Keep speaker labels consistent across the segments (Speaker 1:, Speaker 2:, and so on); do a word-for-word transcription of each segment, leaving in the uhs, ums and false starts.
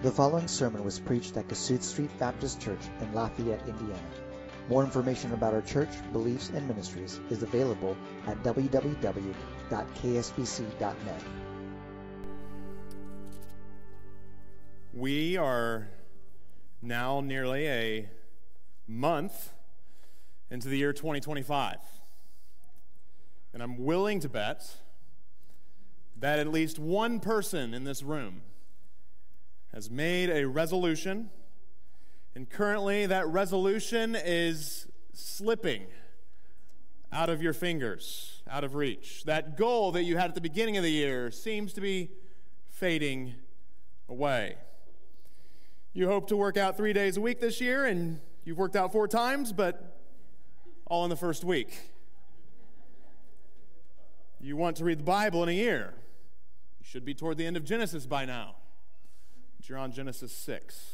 Speaker 1: The following sermon was preached at Kasuth Street Baptist Church in Lafayette, Indiana. More information about our church, beliefs, and ministries is available at w w w dot k s b c dot net.
Speaker 2: We are now nearly a month into the year twenty twenty-five. And I'm willing to bet that at least one person in this room has made a resolution, and currently that resolution is slipping out of your fingers, out of reach. That goal that you had at the beginning of the year seems to be fading away. You hope to work out three days a week this year, and you've worked out four times, but all in the first week. You want to read the Bible in a year. You should be toward the end of Genesis by now. But you're on Genesis six.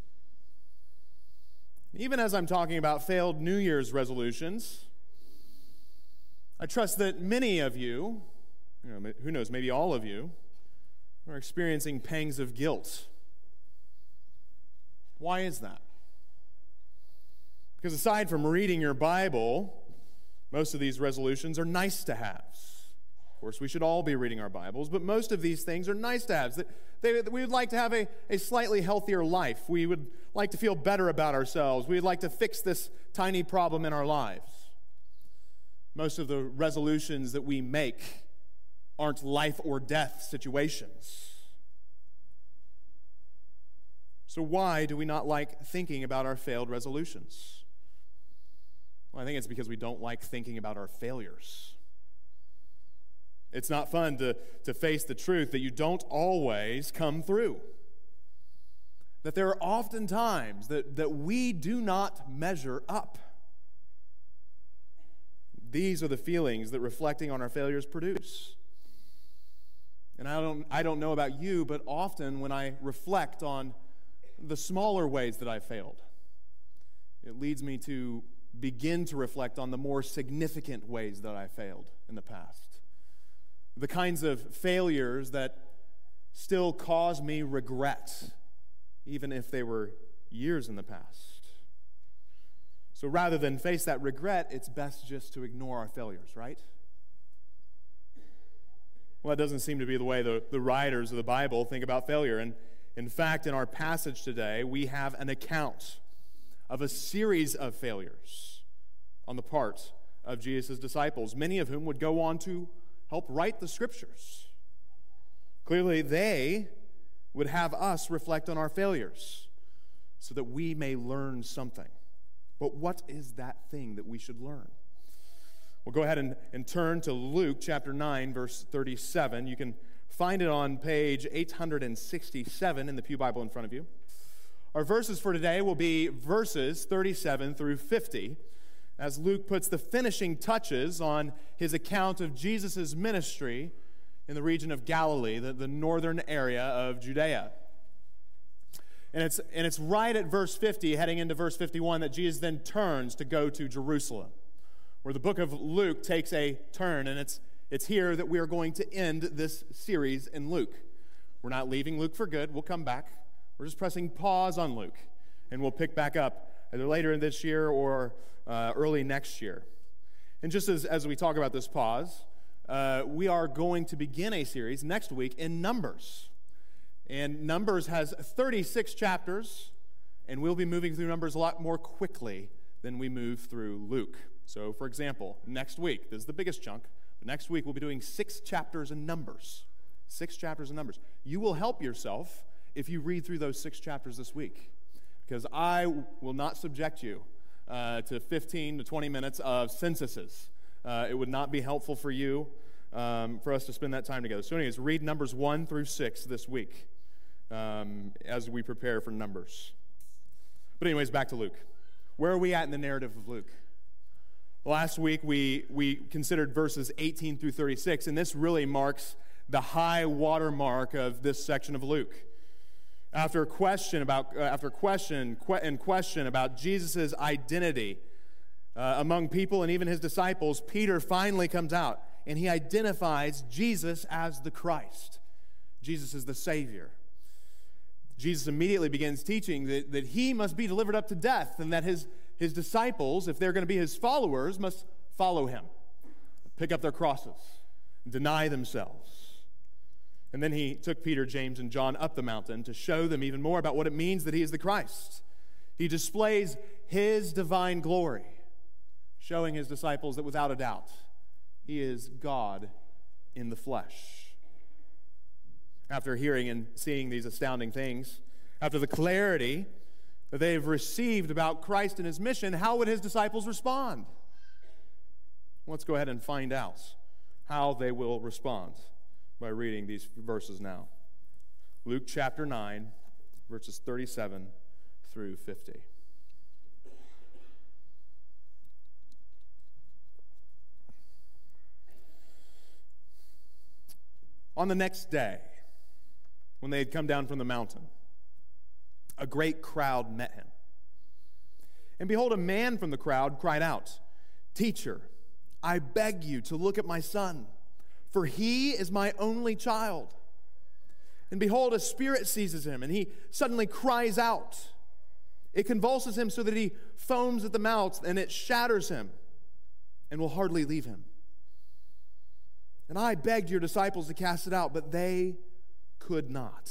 Speaker 2: Even as I'm talking about failed New Year's resolutions, I trust that many of you, you know, who knows, maybe all of you, are experiencing pangs of guilt. Why is that? Because aside from reading your Bible, most of these resolutions are nice to haves. Of course, we should all be reading our Bibles, but most of these things are nice to haves. That they, we would like to have a, a slightly healthier life. We would like to feel better about ourselves. We would like to fix this tiny problem in our lives. Most of the resolutions that we make aren't life or death situations. So why do we not like thinking about our failed resolutions? Well, I think it's because we don't like thinking about our failures. It's not fun to, to face the truth that you don't always come through. That there are often times that, that we do not measure up. These are the feelings that reflecting on our failures produce. And I don't, I don't know about you, but often when I reflect on the smaller ways that I failed, it leads me to begin to reflect on the more significant ways that I failed in the past. The kinds of failures that still cause me regret, even if they were years in the past. So rather than face that regret, it's best just to ignore our failures, right? Well, that doesn't seem to be the way the, the writers of the Bible think about failure. And in fact, in our passage today, we have an account of a series of failures on the part of Jesus' disciples, many of whom would go on to help write the Scriptures. Clearly, they would have us reflect on our failures so that we may learn something. But what is that thing that we should learn? We'll go ahead and, and turn to Luke chapter nine, verse thirty-seven. You can find it on page eight hundred sixty-seven in the Pew Bible in front of you. Our verses for today will be verses thirty-seven through fifty, as Luke puts the finishing touches on his account of Jesus' ministry in the region of Galilee, the, the northern area of Judea. And it's, and it's right at verse fifty, heading into verse fifty-one, that Jesus then turns to go to Jerusalem, where the book of Luke takes a turn, and it's, it's here that we are going to end this series in Luke. We're not leaving Luke for good. We'll come back. We're just pressing pause on Luke, and we'll pick back up either later in this year or uh, early next year. And just as, as we talk about this pause, uh, we are going to begin a series next week in Numbers. And Numbers has thirty-six chapters, and we'll be moving through Numbers a lot more quickly than we move through Luke. So, for example, next week, this is the biggest chunk, but next week we'll be doing six chapters in Numbers. Six chapters in Numbers. You will help yourself if you read through those six chapters this week, because I will not subject you uh, to fifteen to twenty minutes of censuses. Uh, it would not be helpful for you, um, for us to spend that time together. So anyways, read Numbers one through six this week um, as we prepare for Numbers. But anyways, back to Luke. Where are we at in the narrative of Luke? Last week we, we considered verses eighteen through thirty-six, and this really marks the high water mark of this section of Luke. After a question about, uh, after question que- and question about Jesus' identity uh, among people and even his disciples, Peter finally comes out and he identifies Jesus as the Christ. Jesus is the Savior. Jesus immediately begins teaching that, that he must be delivered up to death, and that his, his disciples, if they're going to be his followers, must follow him, pick up their crosses, deny themselves. And then he took Peter, James, and John up the mountain to show them even more about what it means that he is the Christ. He displays his divine glory, showing his disciples that without a doubt, he is God in the flesh. After hearing and seeing these astounding things, after the clarity that they have received about Christ and his mission, how would his disciples respond? Let's go ahead and find out how they will respond by reading these verses now. Luke chapter nine, verses thirty-seven through fifty. On the next day, when they had come down from the mountain, a great crowd met him. And behold, a man from the crowd cried out, "Teacher, I beg you to look at my son, for he is my only child. And behold, a spirit seizes him, and he suddenly cries out. It convulses him so that he foams at the mouth, and it shatters him, and will hardly leave him. And I begged your disciples to cast it out, but they could not."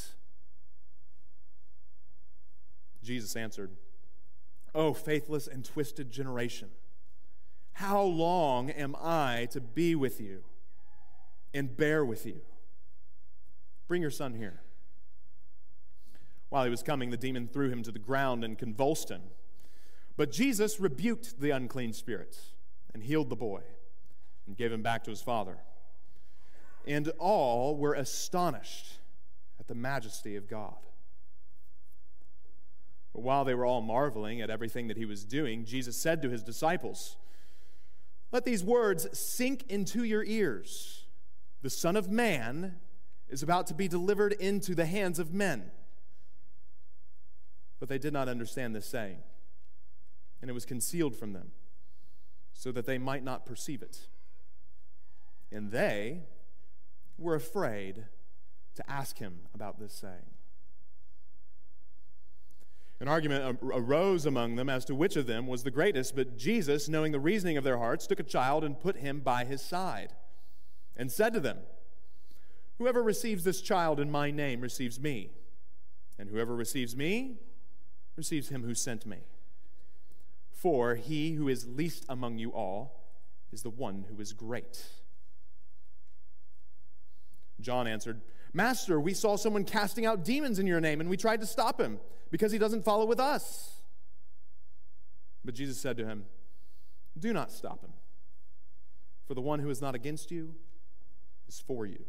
Speaker 2: Jesus answered, "O faithless and twisted generation, how long am I to be with you and bear with you? Bring your son here." While he was coming, the demon threw him to the ground and convulsed him. But Jesus rebuked the unclean spirit and healed the boy and gave him back to his father. And all were astonished at the majesty of God. But while they were all marveling at everything that he was doing, Jesus said to his disciples, "Let these words sink into your ears. The Son of Man is about to be delivered into the hands of men." But they did not understand this saying, and it was concealed from them, so that they might not perceive it. And they were afraid to ask him about this saying. An argument arose among them as to which of them was the greatest, but Jesus, knowing the reasoning of their hearts, took a child and put him by his side, and said to them, "Whoever receives this child in my name receives me, and whoever receives me receives him who sent me. For he who is least among you all is the one who is great." John answered, "Master, we saw someone casting out demons in your name, and we tried to stop him because he doesn't follow with us." But Jesus said to him, "Do not stop him, for the one who is not against you is for you."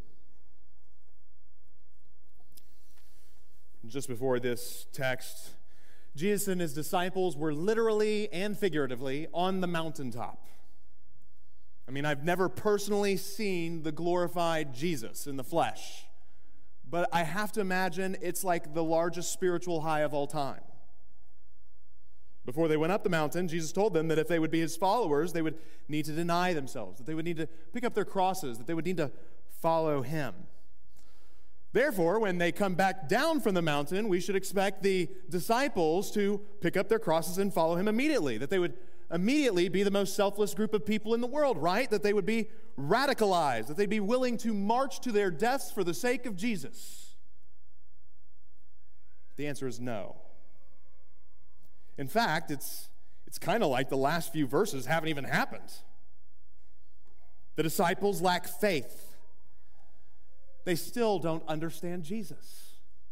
Speaker 2: Just before this text, Jesus and his disciples were literally and figuratively on the mountaintop. I mean, I've never personally seen the glorified Jesus in the flesh, but I have to imagine it's like the largest spiritual high of all time. Before they went up the mountain, Jesus told them that if they would be his followers, they would need to deny themselves, that they would need to pick up their crosses, that they would need to follow him. Therefore, when they come back down from the mountain, we should expect the disciples to pick up their crosses and follow him immediately, that they would immediately be the most selfless group of people in the world, right? That they would be radicalized, that they'd be willing to march to their deaths for the sake of Jesus. The answer is no. In fact, it's, it's kind of like the last few verses haven't even happened. The disciples lack faith. They still don't understand Jesus.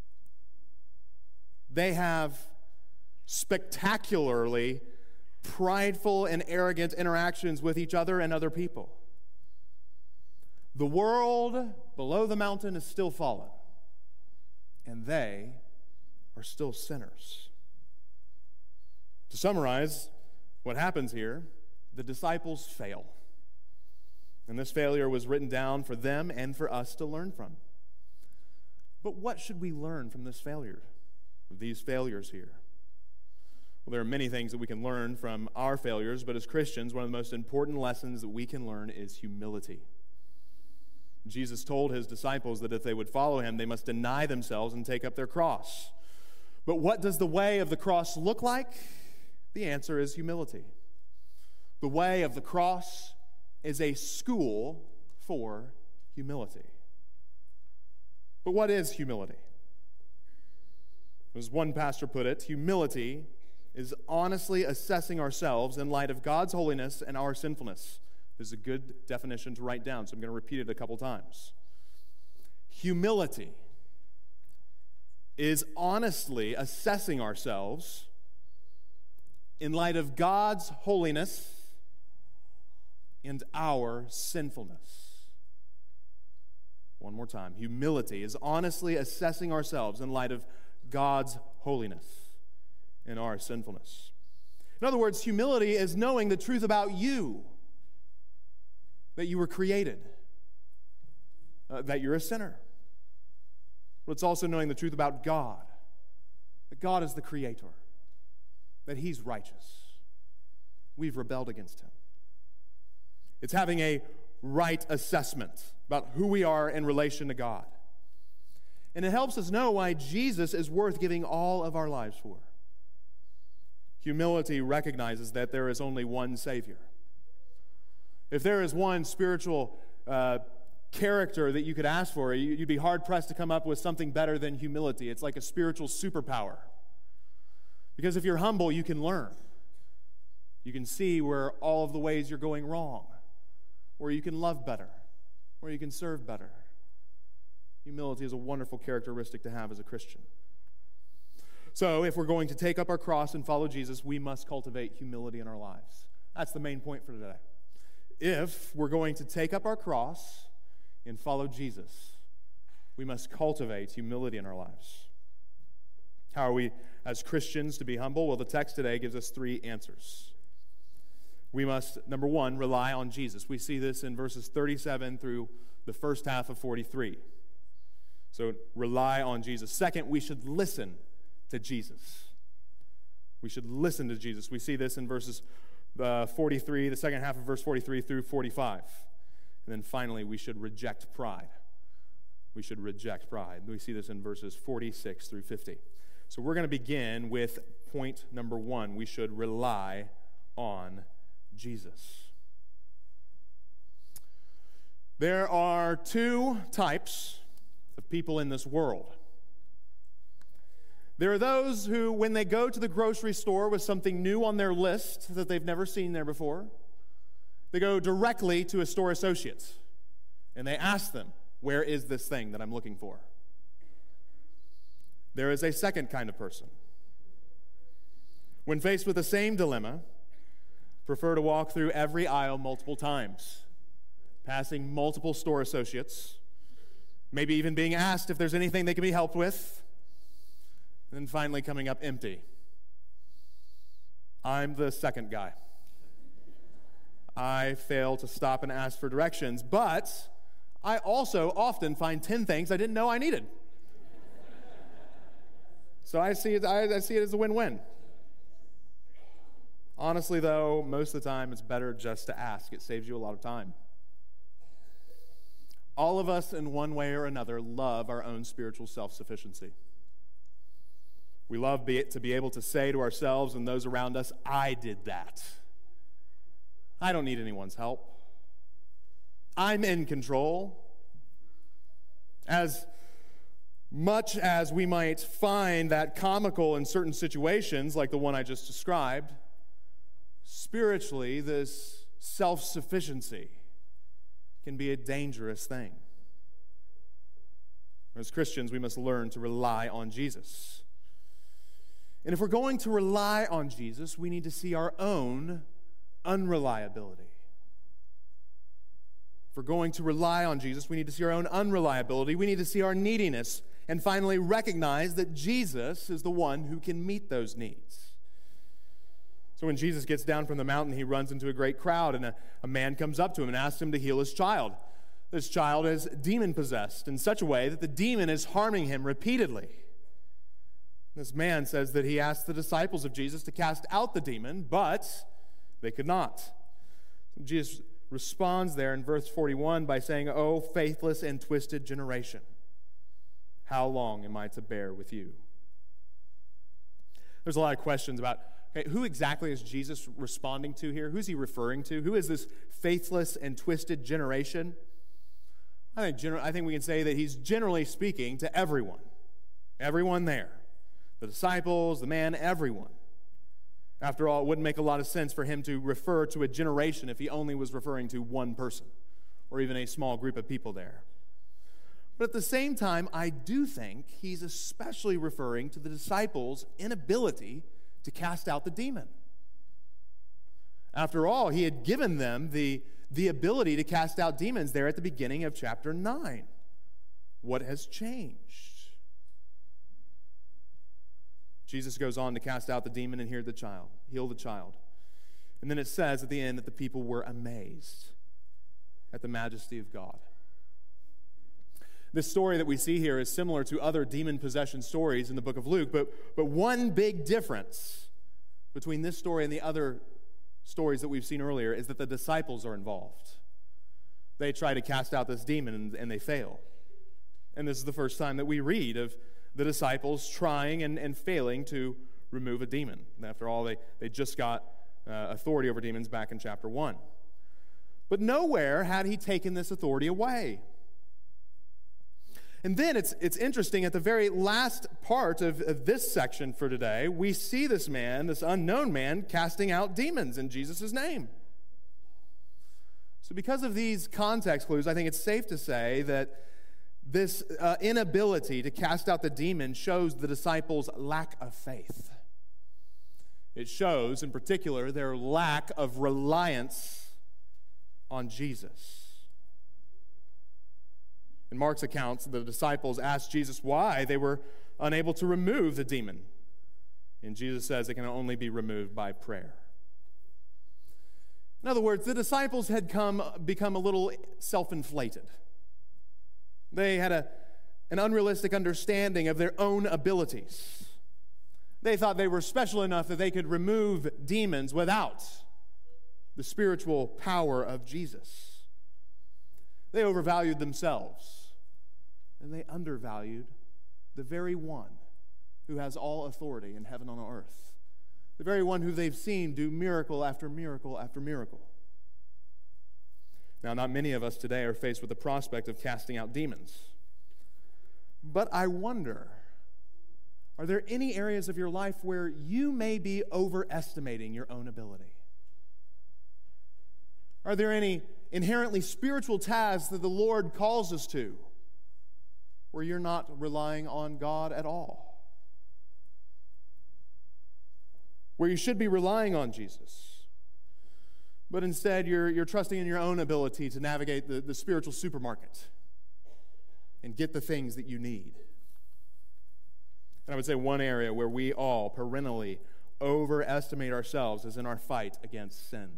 Speaker 2: They have spectacularly prideful and arrogant interactions with each other and other people. The world below the mountain is still fallen, and they are still sinners. To summarize what happens here, the disciples fail. And this failure was written down for them and for us to learn from. But what should we learn from this failure, these failures here? Well, there are many things that we can learn from our failures, but as Christians, one of the most important lessons that we can learn is humility. Jesus told his disciples that if they would follow him, they must deny themselves and take up their cross. But what does the way of the cross look like? The answer is humility. The way of the cross is a school for humility. But what is humility? As one pastor put it, humility is honestly assessing ourselves in light of God's holiness and our sinfulness. This is a good definition to write down, so I'm going to repeat it a couple times. Humility is honestly assessing ourselves in light of God's holiness and our sinfulness. One more time. Humility is honestly assessing ourselves in light of God's holiness and our sinfulness. In other words, humility is knowing the truth about you, that you were created, uh, that you're a sinner. But it's also knowing the truth about God, that God is the creator, that he's righteous. We've rebelled against him. It's having a right assessment about who we are in relation to God. And it helps us know why Jesus is worth giving all of our lives for. Humility recognizes that there is only one Savior. If there is one spiritual uh, character that you could ask for, you'd be hard-pressed to come up with something better than humility. It's like a spiritual superpower. Because if you're humble, you can learn. You can see where all of the ways you're going wrong, where you can love better, where you can serve better. Humility is a wonderful characteristic to have as a Christian. So, if we're going to take up our cross and follow Jesus, we must cultivate humility in our lives. That's the main point for today. If we're going to take up our cross and follow Jesus, we must cultivate humility in our lives. How are we, as Christians, to be humble? Well, the text today gives us three answers. We must, number one, rely on Jesus. We see this in verses thirty-seven through the first half of forty-three. So, rely on Jesus. Second, we should listen to Jesus. We should listen to Jesus. We see this in verses uh, forty-three, the second half of verse forty-three through forty-five. And then finally, we should reject pride. We should reject pride. We see this in verses forty-six through fifty. So we're going to begin with point number one. We should rely on Jesus. There are two types of people in this world. There are those who, when they go to the grocery store with something new on their list that they've never seen there before, they go directly to a store associate and they ask them, where is this thing that I'm looking for? There is a second kind of person. When faced with the same dilemma, prefer to walk through every aisle multiple times, passing multiple store associates, maybe even being asked if there's anything they can be helped with, and then finally coming up empty. I'm the second guy. I fail to stop and ask for directions, but I also often find ten things I didn't know I needed. So I see it, I, I see it as a win-win. Honestly, though, most of the time it's better just to ask. It saves you a lot of time. All of us, in one way or another, love our own spiritual self-sufficiency. We love be, to be able to say to ourselves and those around us, I did that. I don't need anyone's help. I'm in control. As much as we might find that comical in certain situations, like the one I just described, spiritually, this self-sufficiency can be a dangerous thing. As Christians, we must learn to rely on Jesus. And if we're going to rely on Jesus, we need to see our own unreliability. If we're going to rely on Jesus, we need to see our own unreliability. We need to see our neediness and finally recognize that Jesus is the one who can meet those needs. So when Jesus gets down from the mountain, he runs into a great crowd, and a, a man comes up to him and asks him to heal his child. This child is demon-possessed in such a way that the demon is harming him repeatedly. This man says that he asked the disciples of Jesus to cast out the demon, but they could not. Jesus responds there in verse forty-one by saying, "O faithless and twisted generation, how long am I to bear with you?" There's a lot of questions about, okay, who exactly is Jesus responding to here? Who's he referring to? Who is this faithless and twisted generation? I think, gener- I think we can say that he's generally speaking to everyone. Everyone there. The disciples, the man, everyone. After all, it wouldn't make a lot of sense for him to refer to a generation if he only was referring to one person or even a small group of people there. But at the same time, I do think he's especially referring to the disciples' inability to cast out the demon. After all, he had given them the, the ability to cast out demons there at the beginning of chapter nine. What has changed? Jesus goes on to cast out the demon and heal the child, heal the child. And then it says at the end that the people were amazed at the majesty of God. This story that we see here is similar to other demon possession stories in the book of Luke, but, but one big difference between this story and the other stories that we've seen earlier is that the disciples are involved. They try to cast out this demon and, and they fail. And this is the first time that we read of the disciples trying and, and failing to remove a demon. After all, they, they just got uh, authority over demons back in chapter one. But nowhere had he taken this authority away. And then it's, it's interesting, at the very last part of, of this section for today, we see this man, this unknown man, casting out demons in Jesus' name. So because of these context clues, I think it's safe to say that this uh, inability to cast out the demon shows the disciples' lack of faith. It shows, in particular, their lack of reliance on Jesus. In Mark's accounts, the disciples asked Jesus why they were unable to remove the demon. And Jesus says it can only be removed by prayer. In other words, the disciples had come become a little self-inflated. They had a, an unrealistic understanding of their own abilities. They thought they were special enough that they could remove demons without the spiritual power of Jesus. They overvalued themselves, and they undervalued the very one who has all authority in heaven and on earth, the very one who they've seen do miracle after miracle after miracle. Now, not many of us today are faced with the prospect of casting out demons. But I wonder, are there any areas of your life where you may be overestimating your own ability? Are there any inherently spiritual tasks that the Lord calls us to where you're not relying on God at all? Where you should be relying on Jesus, but instead you're, you're trusting in your own ability to navigate the, the spiritual supermarket and get the things that you need. And I would say one area where we all perennially overestimate ourselves is in our fight against sin.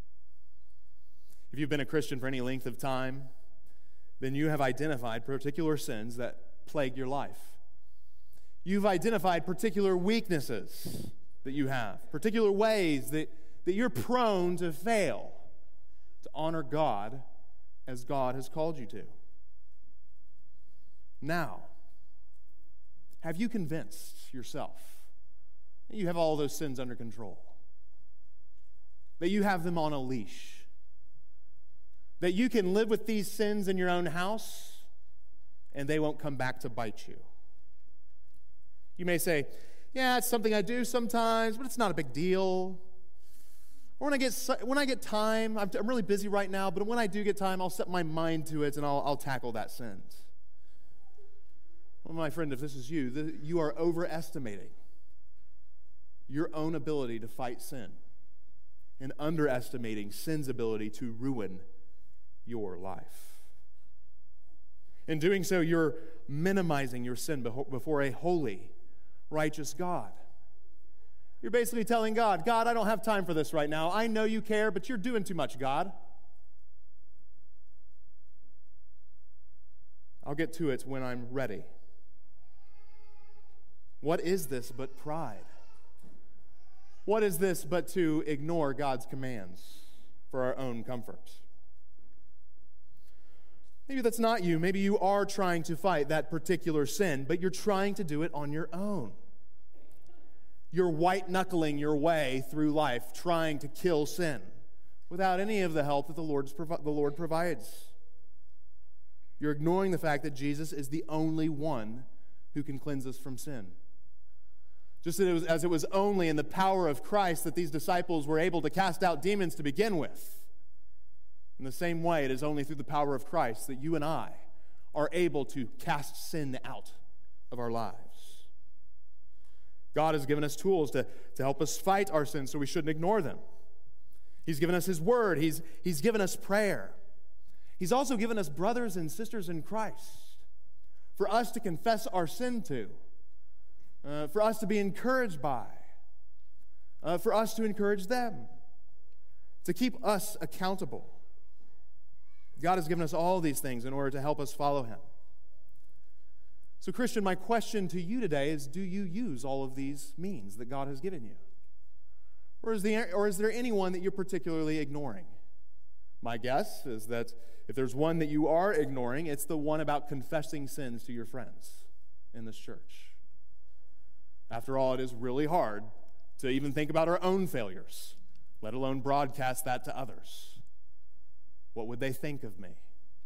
Speaker 2: If you've been a Christian for any length of time, then you have identified particular sins that plague your life. You've identified particular weaknesses that you have, particular ways that that you're prone to fail to honor God as God has called you to. Now, have you convinced yourself that you have all those sins under control? That you have them on a leash? That you can live with these sins in your own house and they won't come back to bite you? You may say, yeah, it's something I do sometimes, but it's not a big deal. Or when I get when I get time, I'm, I'm really busy right now, but when I do get time, I'll set my mind to it and I'll, I'll tackle that sin. Well, my friend, if this is you, the, you are overestimating your own ability to fight sin and underestimating sin's ability to ruin your life. In doing so, you're minimizing your sin before a holy, righteous God. You're basically telling God, God, I don't have time for this right now. I know you care, but you're doing too much, God. I'll get to it when I'm ready. What is this but pride? What is this but to ignore God's commands for our own comfort? Maybe that's not you. Maybe you are trying to fight that particular sin, but you're trying to do it on your own. you're white-knuckling your way through life trying to kill sin without any of the help that the, Lord's provi- the Lord provides. You're ignoring the fact that Jesus is the only one who can cleanse us from sin. Just as it was, as it was only in the power of Christ that these disciples were able to cast out demons to begin with. In the same way, it is only through the power of Christ that you and I are able to cast sin out of our lives. God has given us tools to, to help us fight our sins, so we shouldn't ignore them. He's given us His Word. He's, he's given us prayer. He's also given us brothers and sisters in Christ for us to confess our sin to, uh, for us to be encouraged by, uh, for us to encourage them, to keep us accountable. God has given us all these things in order to help us follow Him. So, Christian, my question to you today is, do you use all of these means that God has given you? Or is there, or is there anyone that you're particularly ignoring? My guess is that if there's one that you are ignoring, it's the one about confessing sins to your friends in this church. After all, it is really hard to even think about our own failures, let alone broadcast that to others. What would they think of me?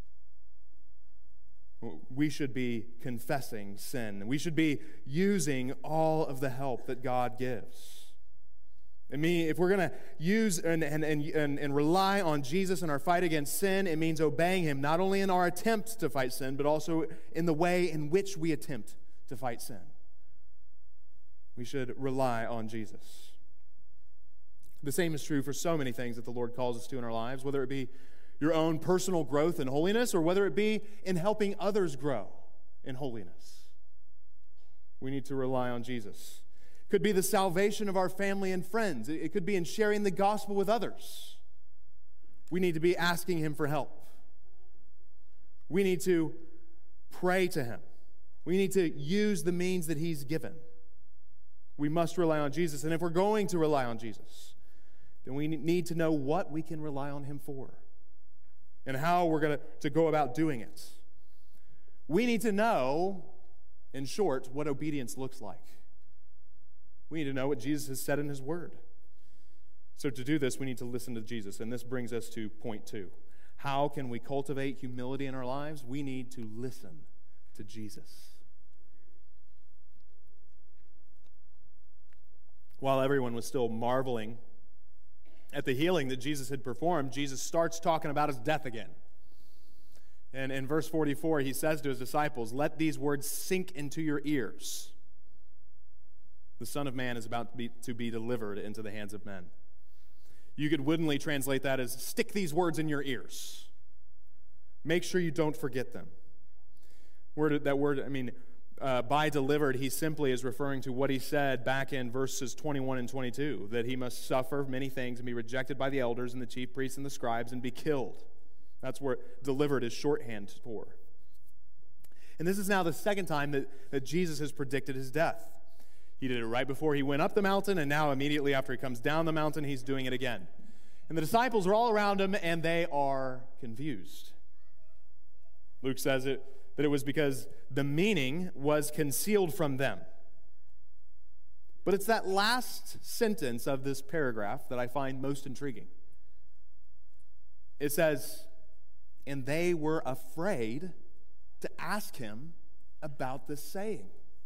Speaker 2: We should be confessing sin. We should be using all of the help that God gives. I mean, if we're going to use and, and, and, and rely on Jesus in our fight against sin, it means obeying Him, not only in our attempt to fight sin, but also in the way in which we attempt to fight sin. We should rely on Jesus. The same is true for so many things that the Lord calls us to in our lives, whether it be your own personal growth in holiness or whether it be in helping others grow in holiness. We need to rely on Jesus. It could be the salvation of our family and friends. It could be in sharing the gospel with others. We need to be asking Him for help. We need to pray to Him. We need to use the means that He's given. We must rely on Jesus. And if we're going to rely on Jesus, then we need to know what we can rely on Him for and how we're going to, to go about doing it. We need to know, in short, what obedience looks like. We need to know what Jesus has said in His Word. So to do this, we need to listen to Jesus. And this brings us to point two. How can we cultivate humility in our lives? We need to listen to Jesus. While everyone was still marveling at the healing that Jesus had performed, Jesus starts talking about His death again. And in verse forty-four, He says to His disciples, "Let these words sink into your ears. The Son of Man is about to be, to be delivered into the hands of men." You could woodenly translate that as, stick these words in your ears. Make sure you don't forget them. Word, that word, I mean, uh, by delivered, He simply is referring to what He said back in verses twenty-one and twenty-two, that He must suffer many things and be rejected by the elders and the chief priests and the scribes and be killed. That's where delivered is shorthand for. And this is now the second time that, that Jesus has predicted His death. He did it right before He went up the mountain, and now immediately after He comes down the mountain, He's doing it again. And the disciples are all around Him, and they are confused. Luke says it that it was because the meaning was concealed from them. But it's that last sentence of this paragraph that I find most intriguing. It says, "And they were afraid to ask Him about this saying."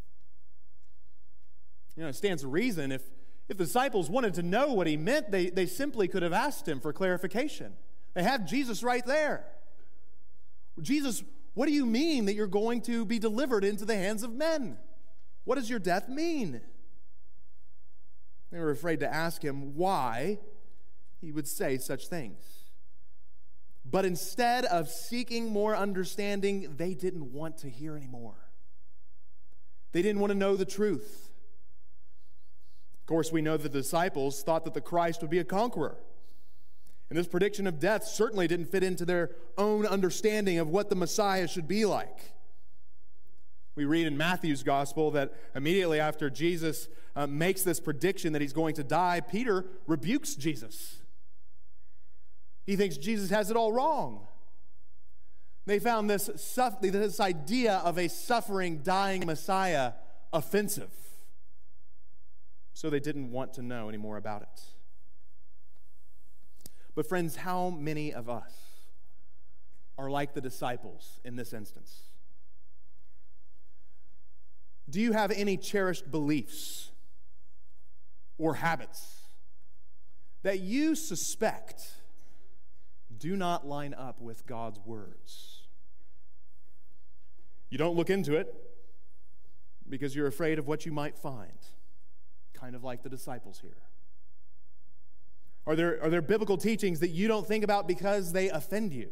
Speaker 2: You know, it stands to reason if, if the disciples wanted to know what He meant, they, they simply could have asked Him for clarification. They have Jesus right there. Jesus, what do you mean that you're going to be delivered into the hands of men? What does your death mean? They were afraid to ask Him why He would say such things. But instead of seeking more understanding, they didn't want to hear anymore. They didn't want to know the truth. Of course, we know that the disciples thought that the Christ would be a conqueror. And this prediction of death certainly didn't fit into their own understanding of what the Messiah should be like. We read in Matthew's gospel that immediately after Jesus uh, makes this prediction that He's going to die, Peter rebukes Jesus. He thinks Jesus has it all wrong. They found this, this idea of a suffering, dying Messiah offensive. so they didn't want to know any more about it. But friends, how many of us are like the disciples in this instance? Do you have any cherished beliefs or habits that you suspect do not line up with God's words? You don't look into it because you're afraid of what you might find, kind of like the disciples here. Are there, are there biblical teachings that you don't think about because they offend you?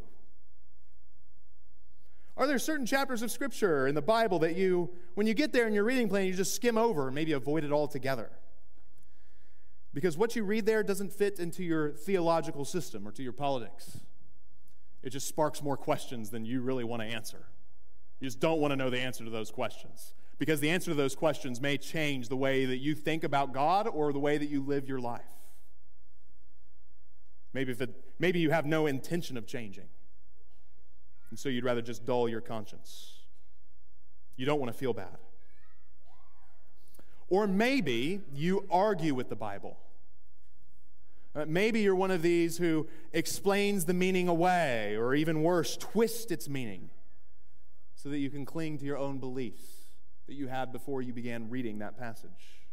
Speaker 2: Are there certain chapters of Scripture in the Bible that you, when you get there in your reading plan, you just skim over and maybe avoid it altogether? Because what you read there doesn't fit into your theological system or to your politics. It just sparks more questions than you really want to answer. You just don't want to know the answer to those questions, because the answer to those questions may change the way that you think about God or the way that you live your life. Maybe, if it, maybe you have no intention of changing, and so you'd rather just dull your conscience. You don't want to feel bad. Or maybe you argue with the Bible. Uh, maybe you're one of these who explains the meaning away, or even worse, twist its meaning so that you can cling to your own beliefs that you had before you began reading that passage.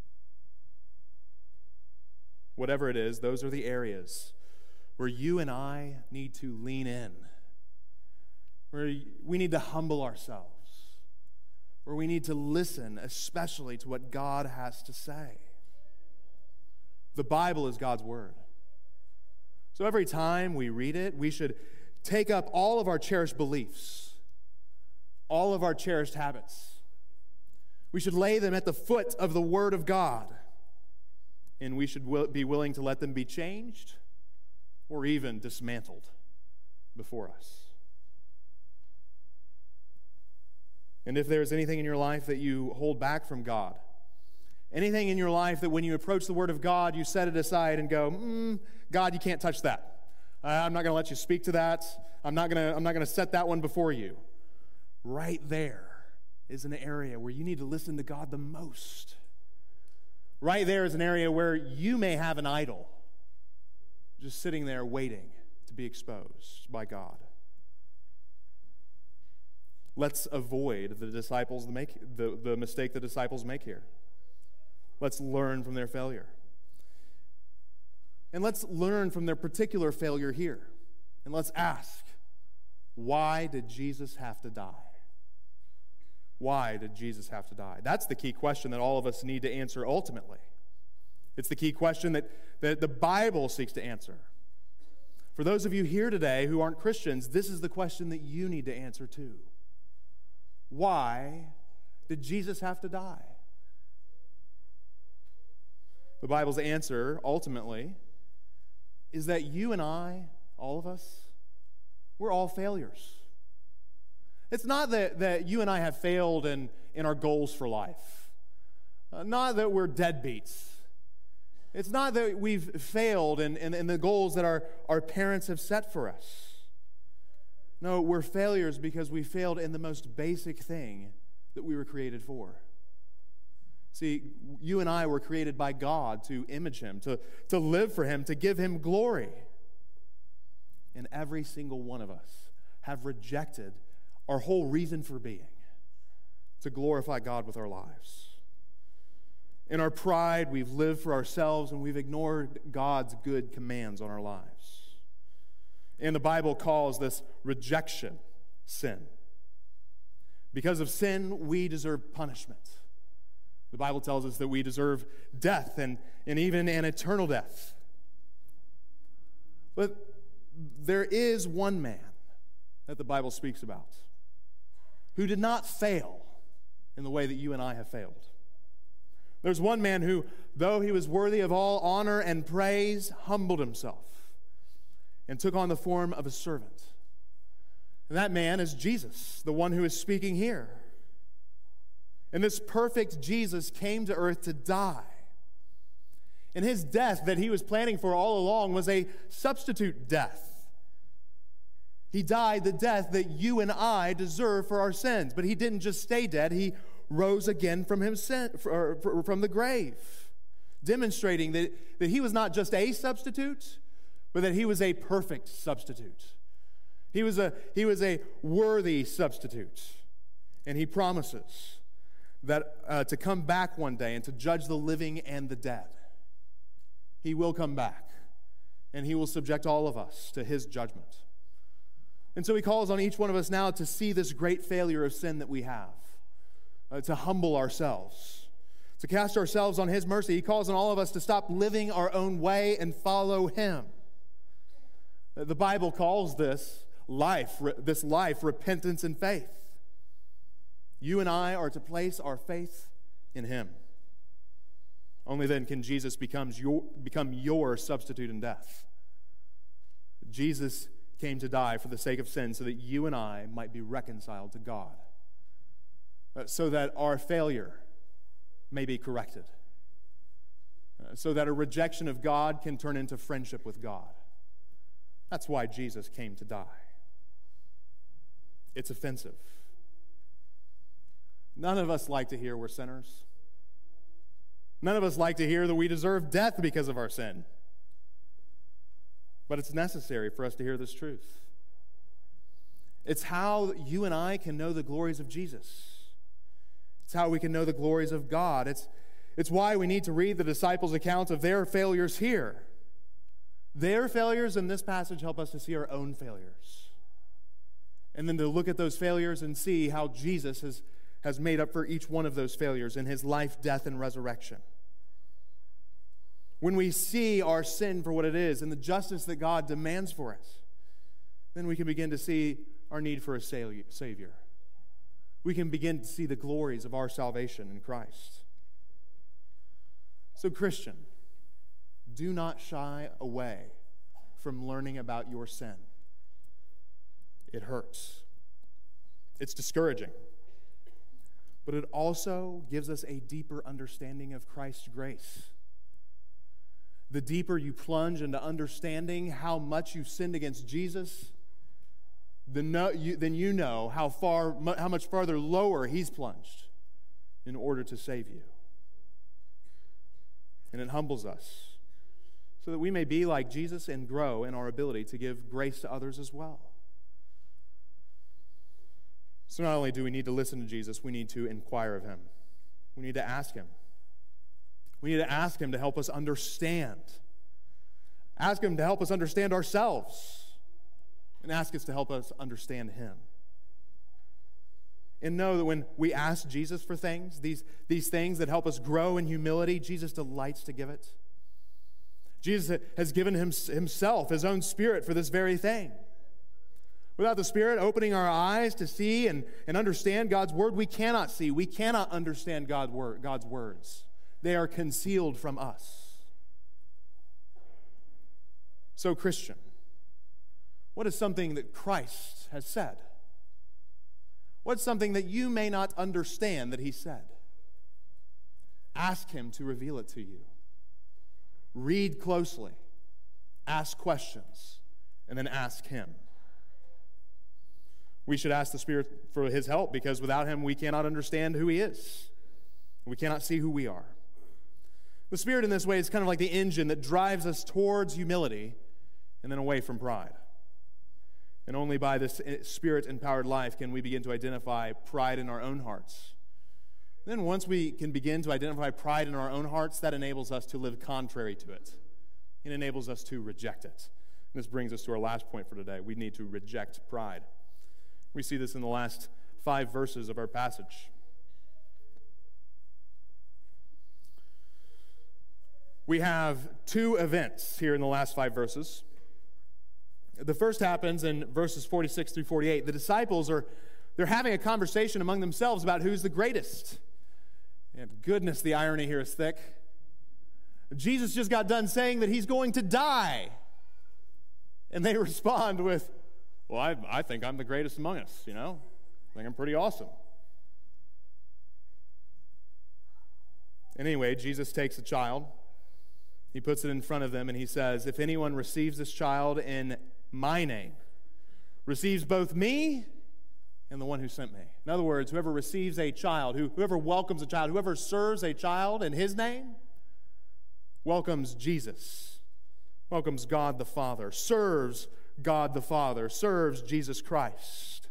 Speaker 2: Whatever it is, those are the areas where you and I need to lean in, where we need to humble ourselves, where we need to listen, especially to what God has to say. The Bible is God's Word. So every time we read it, we should take up all of our cherished beliefs, all of our cherished habits. We should lay them at the foot of the Word of God, and we should be willing to let them be changed or even dismantled before us. And if there's anything in your life that you hold back from God, anything in your life that when you approach the Word of God, you set it aside and go, mm, God, you can't touch that. Uh, I'm not going to let you speak to that. I'm not going to I'm not going to set that one before you. Right there is an area where you need to listen to God the most. Right there is an area where you may have an idol just sitting there waiting to be exposed by God. Let's avoid the disciples make the, the mistake the disciples make here. Let's learn from their failure. And let's learn from their particular failure here. And let's ask, why did Jesus have to die? Why did Jesus have to die? That's the key question that all of us need to answer ultimately. It's the key question that, that the Bible seeks to answer. For those of you here today who aren't Christians, this is the question that you need to answer too. Why did Jesus have to die? The Bible's answer, ultimately, is that you and I, all of us, we're all failures. It's not that, that you and I have failed in, in our goals for life. Uh, not that we're deadbeats. It's not that we've failed in, in, in the goals that our, our parents have set for us. No, we're failures because we failed in the most basic thing that we were created for. See, you and I were created by God to image Him, to, to live for Him, to give Him glory. And every single one of us have rejected our whole reason for being, to glorify God with our lives. In our pride, we've lived for ourselves and we've ignored God's good commands on our lives. And the Bible calls this rejection sin. Because of sin, we deserve punishment. The Bible tells us that we deserve death and, and even an eternal death. But there is one man that the Bible speaks about who did not fail in the way that you and I have failed. There's one man who, though he was worthy of all honor and praise, humbled himself and took on the form of a servant. And that man is Jesus, the one who is speaking here. And this perfect Jesus came to earth to die. And his death that he was planning for all along was a substitute death. He died the death that you and I deserve for our sins. But he didn't just stay dead. He rose again from, him, from the grave. demonstrating that, that he was not just a substitute, but that he was a perfect substitute. He was a, he was a worthy substitute. And he promises that uh, to come back one day and to judge the living and the dead. He will come back, and he will subject all of us to his judgment. And so he calls on each one of us now to see this great failure of sin that we have, uh, to humble ourselves, to cast ourselves on his mercy. He calls on all of us to stop living our own way and follow him. Uh, the Bible calls this life, re- this life, repentance and faith. You and I are to place our faith in him. Only then can Jesus becomes your, become your substitute in death. Jesus came to die for the sake of sin so that you and I might be reconciled to God, uh, so that our failure may be corrected, uh, so that a rejection of God can turn into friendship with God. That's why Jesus came to die. It's offensive. None of us like to hear we're sinners. None of us like to hear that we deserve death because of our sin. But it's necessary for us to hear this truth. It's how you and I can know the glories of Jesus. It's how we can know the glories of God. It's, it's why we need to read the disciples' accounts of their failures here. Their failures in this passage help us to see our own failures. And then to look at those failures and see how Jesus has has made up for each one of those failures in his life, death, and resurrection. When we see our sin for what it is and the justice that God demands for us, then we can begin to see our need for a Savior. We can begin to see the glories of our salvation in Christ. So, Christian, do not shy away from learning about your sin. It hurts. It's discouraging. But it also gives us a deeper understanding of Christ's grace. The deeper you plunge into understanding how much you sinned against Jesus, then you know how far, how much farther lower he's plunged in order to save you. And it humbles us so that we may be like Jesus and grow in our ability to give grace to others as well. So not only do we need to listen to Jesus, we need to inquire of him. We need to ask him. We need to ask him to help us understand. Ask him to help us understand ourselves. And ask us to help us understand him. And know that when we ask Jesus for things, these, these things that help us grow in humility, Jesus delights to give it. Jesus has given him, himself, his own Spirit, for this very thing. Without the Spirit opening our eyes to see and, and understand God's word, we cannot see. We cannot understand God word, God's words. They are concealed from us. So, Christian, what is something that Christ has said? What's something that you may not understand that he said? Ask him to reveal it to you. Read closely. Ask questions. And then ask him. We should ask the Spirit for his help, because without him we cannot understand who he is. We cannot see who we are. The Spirit in this way is kind of like the engine that drives us towards humility and then away from pride. And only by this Spirit-empowered life can we begin to identify pride in our own hearts. Then once we can begin to identify pride in our own hearts, that enables us to live contrary to it. It enables us to reject it. And this brings us to our last point for today. We need to reject pride. We see this in the last five verses of our passage. We have two events here in the last five verses. The first happens in verses forty-six through forty-eight. The disciples are they're having a conversation among themselves about who's the greatest. And goodness, the irony here is thick. Jesus just got done saying that he's going to die. And they respond with, well, I, I think I'm the greatest among us, you know? I think I'm pretty awesome. Anyway, Jesus takes a child. He puts it in front of them, and he says, if anyone receives this child in my name, receives both me and the one who sent me. In other words, whoever receives a child, who, whoever welcomes a child, whoever serves a child in his name, welcomes Jesus, welcomes God the Father, serves God the Father, serves Jesus Christ.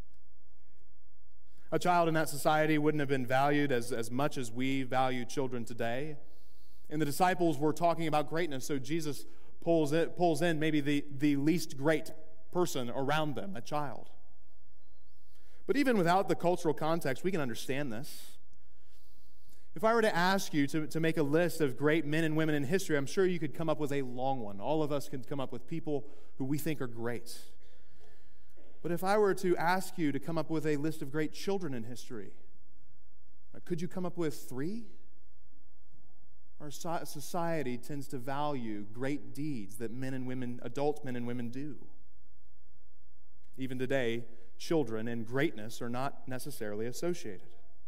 Speaker 2: A child in that society wouldn't have been valued as, as much as we value children today. And the disciples were talking about greatness, so Jesus pulls it, pulls in maybe the, the least great person around them, a child. But even without the cultural context, we can understand this. If I were to ask you to, to make a list of great men and women in history, I'm sure you could come up with a long one. All of us can come up with people who we think are great. But if I were to ask you to come up with a list of great children in history, could you come up with three? Our society tends to value great deeds that men and women, adult men and women do. Even today, children and greatness are not necessarily associated.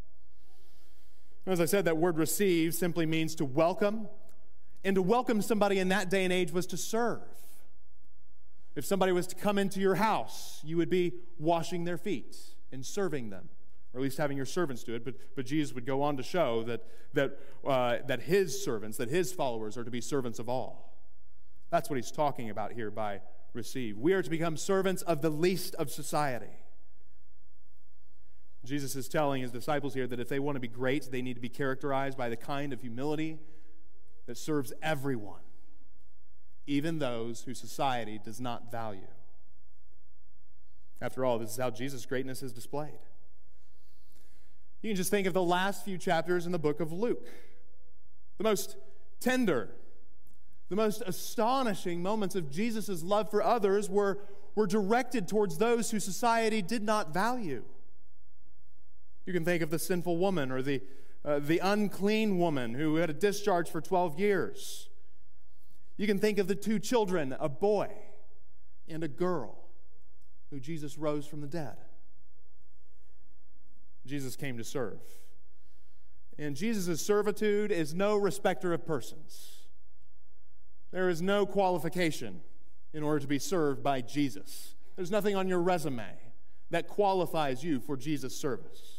Speaker 2: As I said, that word receive simply means to welcome, and to welcome somebody in that day and age was to serve. If somebody was to come into your house, you would be washing their feet and serving them, or at least having your servants do it. But, but Jesus would go on to show that, that, uh, that his servants, that his followers are to be servants of all. That's what he's talking about here by receive. We are to become servants of the least of society. Jesus is telling his disciples here that if they want to be great, they need to be characterized by the kind of humility that serves everyone, even those who society does not value. After all, this is how Jesus' greatness is displayed. You can just think of the last few chapters in the book of Luke. The most tender, the most astonishing moments of Jesus' love for others were, were directed towards those who society did not value. You can think of the sinful woman or the, uh, the unclean woman who had a discharge for twelve years. You can think of the two children, a boy and a girl, who Jesus rose from the dead. Jesus came to serve. And Jesus' servitude is no respecter of persons. There is no qualification in order to be served by Jesus. There's nothing on your resume that qualifies you for Jesus' service.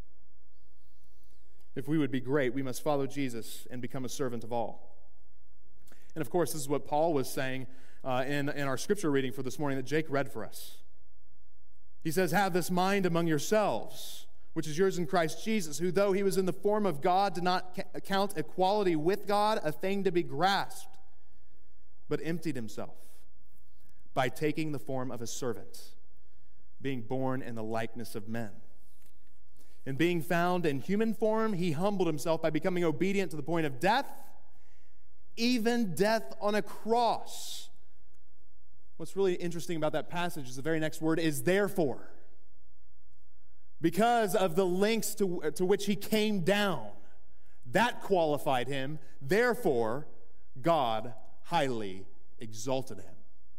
Speaker 2: If we would be great, we must follow Jesus and become a servant of all. And of course, this is what Paul was saying uh, in, in our scripture reading for this morning that Jake read for us. He says, "Have this mind among yourselves, which is yours in Christ Jesus, who though he was in the form of God, did not ca- count equality with God a thing to be grasped, but emptied himself by taking the form of a servant, being born in the likeness of men. And being found in human form, he humbled himself by becoming obedient to the point of death, even death on a cross." What's really interesting about that passage is the very next word is therefore. Because of the lengths to, to which he came down, that qualified him. Therefore, God highly exalted him.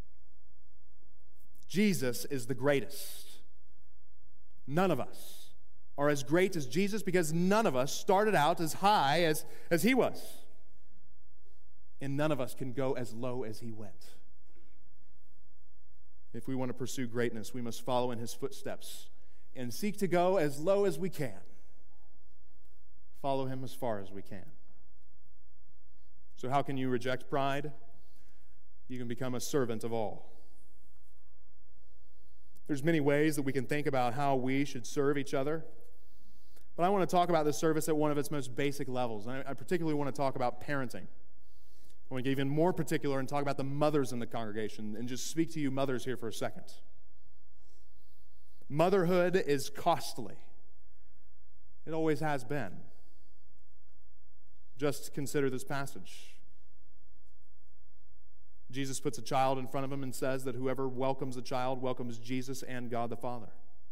Speaker 2: Jesus is the greatest. None of us are as great as Jesus because none of us started out as high as, as he was. And none of us can go as low as he went. If we want to pursue greatness, we must follow in his footsteps and seek to go as low as we can. Follow him as far as we can. So how can you reject pride? You can become a servant of all. There's many ways that we can think about how we should serve each other. But I want to talk about this service at one of its most basic levels. And I particularly want to talk about parenting. I want to get even more particular and talk about the mothers in the congregation and just speak to you mothers here for a second. Motherhood is costly. It always has been. Just consider this passage. Jesus puts a child in front of him and says that whoever welcomes a child welcomes Jesus and God the Father.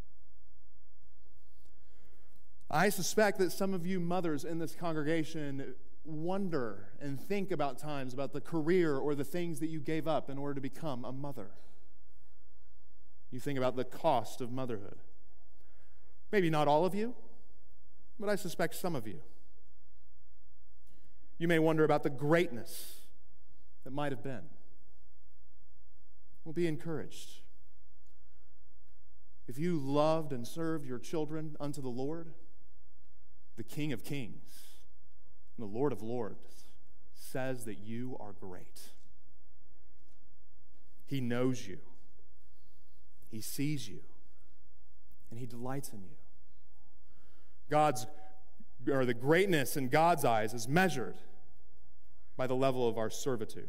Speaker 2: I suspect that some of you mothers in this congregation wonder and think about times about the career or the things that you gave up in order to become a mother. You think about the cost of motherhood. Maybe not all of you, but I suspect some of you. You may wonder about the greatness that might have been. Well, be encouraged. If you loved and served your children unto the Lord, the King of Kings and the Lord of Lords says that you are great. He knows you. He sees you. And he delights in you. God's, or the greatness in God's eyes is measured by the level of our servitude.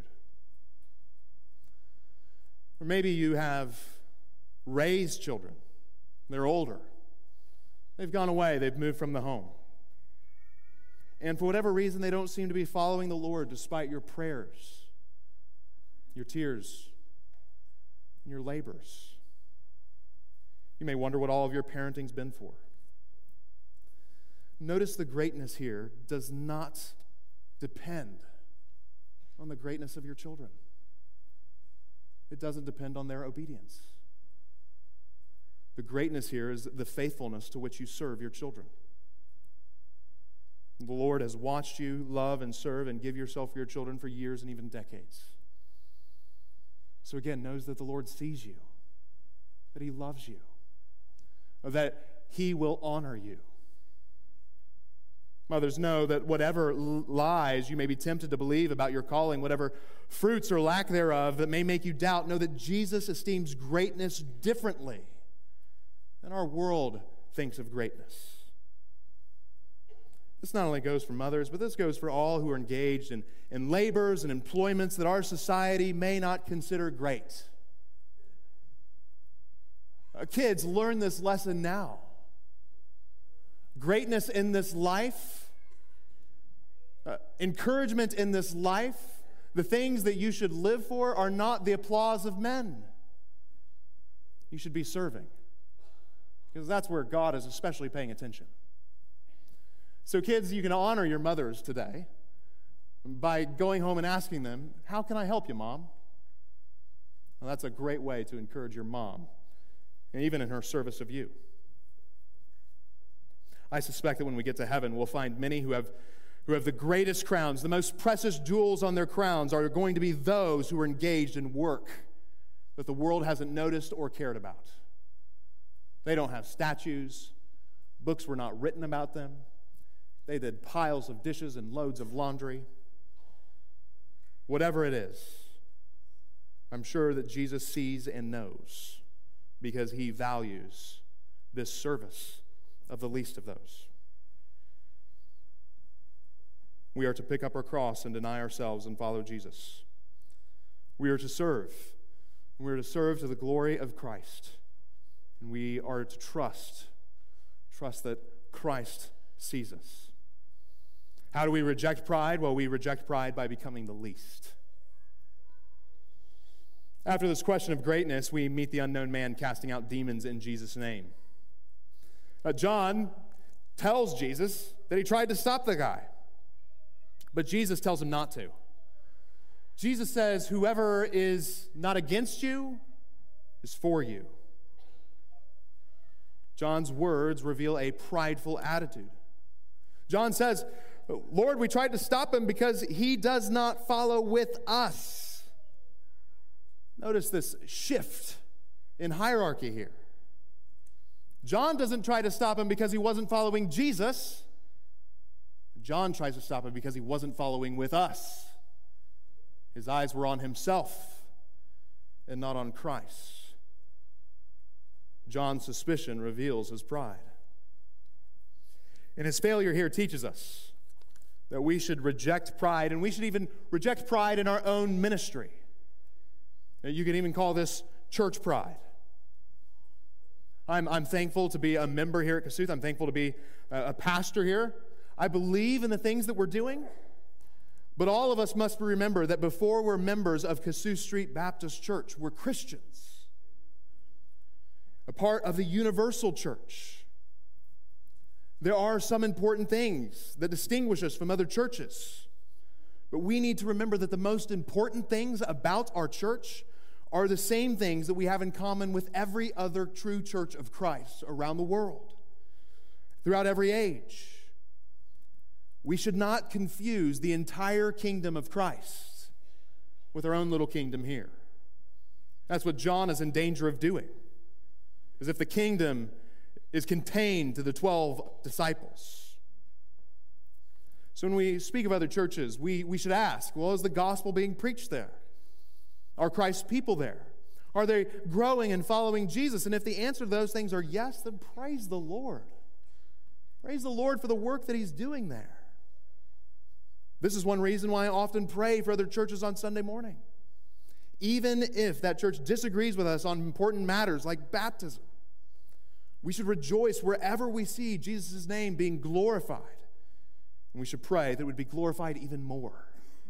Speaker 2: Or maybe you have raised children. They're older. They've gone away. They've moved from the home. And for whatever reason, they don't seem to be following the Lord despite your prayers, your tears, and your labors. You may wonder what all of your parenting's been for. Notice the greatness here does not depend on the greatness of your children. It doesn't depend on their obedience. The greatness here is the faithfulness to which you serve your children. The Lord has watched you love and serve and give yourself for your children for years and even decades. So again, knows that the Lord sees you, that he loves you, that he will honor you. Mothers, know that whatever lies you may be tempted to believe about your calling, whatever fruits or lack thereof that may make you doubt, know that Jesus esteems greatness differently than our world thinks of greatness. This not only goes for mothers, but this goes for all who are engaged in, in labors and employments that our society may not consider great. Uh, kids, learn this lesson now. Greatness in this life, uh, encouragement in this life, the things that you should live for are not the applause of men. You should be serving, because that's where God is especially paying attention. So kids, you can honor your mothers today by going home and asking them, how can I help you, Mom? Well, that's a great way to encourage your mom, and even in her service of you. I suspect that when we get to heaven, we'll find many who have, who have the greatest crowns, the most precious jewels on their crowns are going to be those who are engaged in work that the world hasn't noticed or cared about. They don't have statues. Books were not written about them. They did piles of dishes and loads of laundry. Whatever it is, I'm sure that Jesus sees and knows because he values this service of the least of those. We are to pick up our cross and deny ourselves and follow Jesus. We are to serve. We are to serve to the glory of Christ. And we are to trust, trust that Christ sees us. How do we reject pride? Well, we reject pride by becoming the least. After this question of greatness, we meet the unknown man casting out demons in Jesus' name. Uh, John tells Jesus that he tried to stop the guy, but Jesus tells him not to. Jesus says, whoever is not against you is for you. John's words reveal a prideful attitude. John says, Lord, we tried to stop him because he does not follow with us. Notice this shift in hierarchy here. John doesn't try to stop him because he wasn't following Jesus. John tries to stop him because he wasn't following with us. His eyes were on himself and not on Christ. John's suspicion reveals his pride. And his failure here teaches us that we should reject pride, and we should even reject pride in our own ministry. You can even call this church pride. I'm, I'm thankful to be a member here at Kasuth. I'm thankful to be a, a pastor here. I believe in the things that we're doing, but all of us must remember that before we're members of Kasuth Street Baptist Church, we're Christians, a part of the universal church. There are some important things that distinguish us from other churches, but we need to remember that the most important things about our church are the same things that we have in common with every other true church of Christ around the world, throughout every age. We should not confuse the entire kingdom of Christ with our own little kingdom here. That's what John is in danger of doing, as if the kingdom is contained to the twelve disciples. So when we speak of other churches, we, we should ask, well, is the gospel being preached there? Are Christ's people there? Are they growing and following Jesus? And if the answer to those things are yes, then praise the Lord. Praise the Lord for the work that he's doing there. This is one reason why I often pray for other churches on Sunday morning. Even if that church disagrees with us on important matters like baptism, we should rejoice wherever we see Jesus' name being glorified. And we should pray that it would be glorified even more.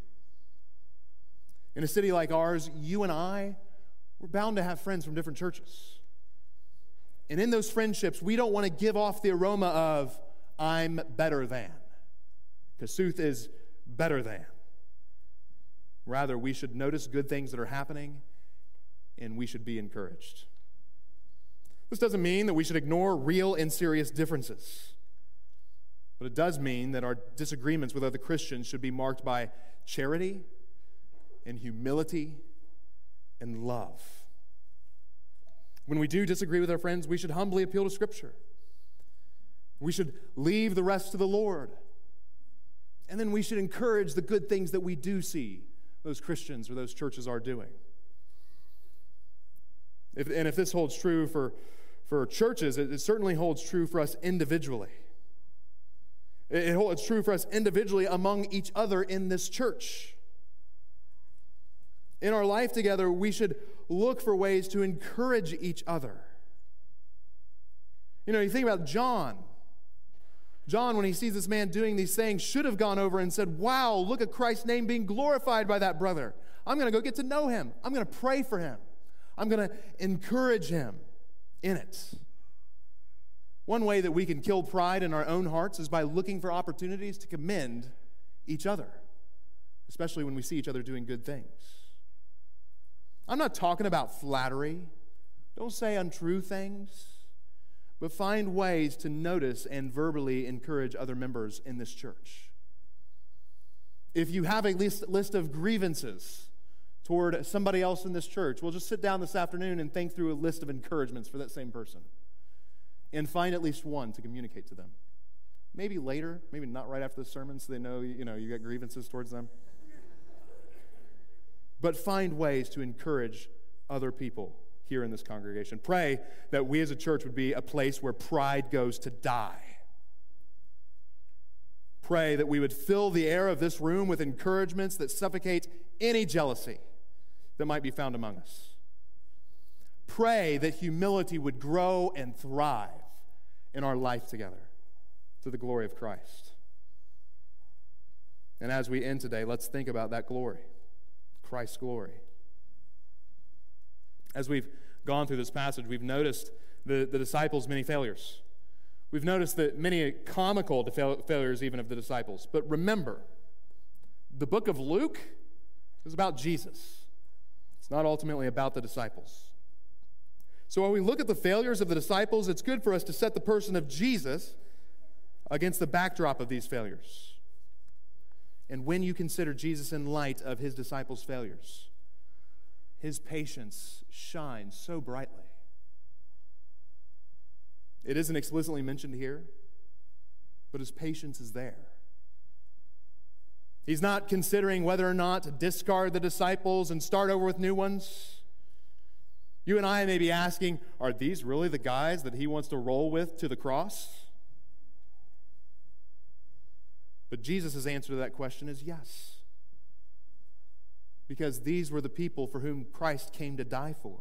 Speaker 2: In a city like ours, you and I, we're bound to have friends from different churches. And in those friendships, we don't want to give off the aroma of, I'm better than. Kossuth is better than. Rather, we should notice good things that are happening, and we should be encouraged. This doesn't mean that we should ignore real and serious differences. But it does mean that our disagreements with other Christians should be marked by charity and humility and love. When we do disagree with our friends, we should humbly appeal to Scripture. We should leave the rest to the Lord. And then we should encourage the good things that we do see those Christians or those churches are doing. If, and if this holds true for, for churches, it, it certainly holds true for us individually. It, it holds true for us individually among each other in this church. In our life together, we should look for ways to encourage each other. You know, you think about John. John, when he sees this man doing these things, should have gone over and said, wow, look at Christ's name being glorified by that brother. I'm going to go get to know him. I'm going to pray for him. I'm going to encourage him in it. One way that we can kill pride in our own hearts is by looking for opportunities to commend each other, especially when we see each other doing good things. I'm not talking about flattery. Don't say untrue things. But find ways to notice and verbally encourage other members in this church. If you have a list, list of grievances toward somebody else in this church, we'll just sit down this afternoon and think through a list of encouragements for that same person. And find at least one to communicate to them. Maybe later, maybe not right after the sermon so they know, you know, you got grievances towards them. But find ways to encourage other people here in this congregation. Pray that we as a church would be a place where pride goes to die. Pray that we would fill the air of this room with encouragements that suffocate any jealousy that might be found among us. Pray that humility would grow and thrive in our life together to the glory of Christ. And as we end today, let's think about that glory, Christ's glory. As we've gone through this passage, we've noticed the, the disciples' many failures. We've noticed that many comical fail, failures even of the disciples. But remember, the book of Luke is about Jesus. It's not ultimately about the disciples. So while we look at the failures of the disciples, it's good for us to set the person of Jesus against the backdrop of these failures. And when you consider Jesus in light of his disciples' failures, his patience shines so brightly. It isn't explicitly mentioned here, but his patience is there. He's not considering whether or not to discard the disciples and start over with new ones. You and I may be asking, are these really the guys that he wants to roll with to the cross? But Jesus' answer to that question is yes. Because these were the people for whom Christ came to die for.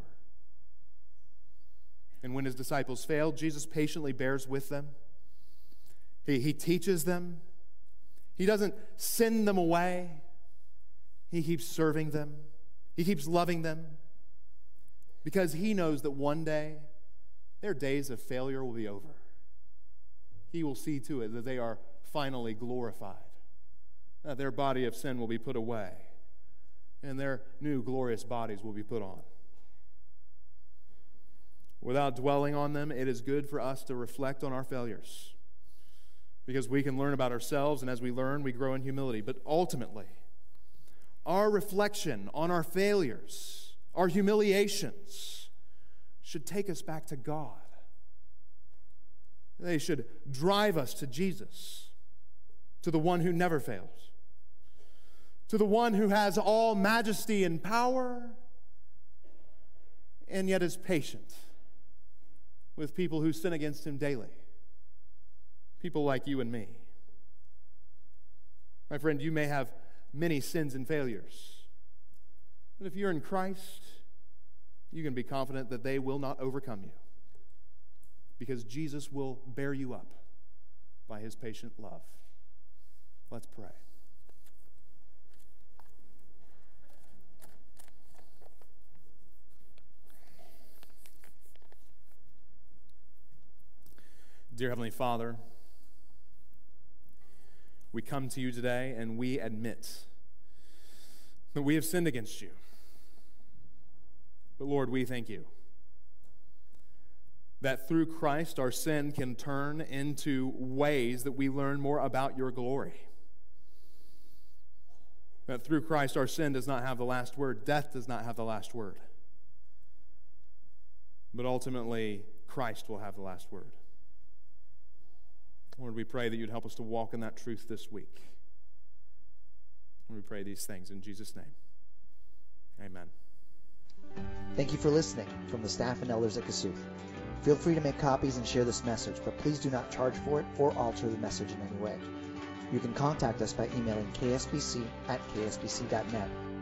Speaker 2: And when his disciples failed, Jesus patiently bears with them. He, he teaches them. He doesn't send them away. He keeps serving them. He keeps loving them. Because he knows that one day their days of failure will be over. He will see to it that they are finally glorified. That their body of sin will be put away. And their new glorious bodies will be put on. Without dwelling on them, it is good for us to reflect on our failures, because we can learn about ourselves, and as we learn, we grow in humility. But ultimately, our reflection on our failures, our humiliations, should take us back to God. They should drive us to Jesus. to the one who never fails, to the one who has all majesty and power, and yet is patient with people who sin against him daily, people like you and me. My friend, you may have many sins and failures, but if you're in Christ, you can be confident that they will not overcome you, because Jesus will bear you up by his patient love. Let's pray. Dear Heavenly Father, we come to you today and we admit that we have sinned against you. But Lord, we thank you that through Christ our sin can turn into ways that we learn more about your glory. That through Christ our sin does not have the last word, death does not have the last word. But ultimately, Christ will have the last word. Lord, we pray that you'd help us to walk in that truth this week. And we pray these things in Jesus' name. Amen.
Speaker 1: Thank you for listening from the staff and elders at Kasuth. Feel free to make copies and share this message, but please do not charge for it or alter the message in any way. You can contact us by emailing k s b c at k s b c dot net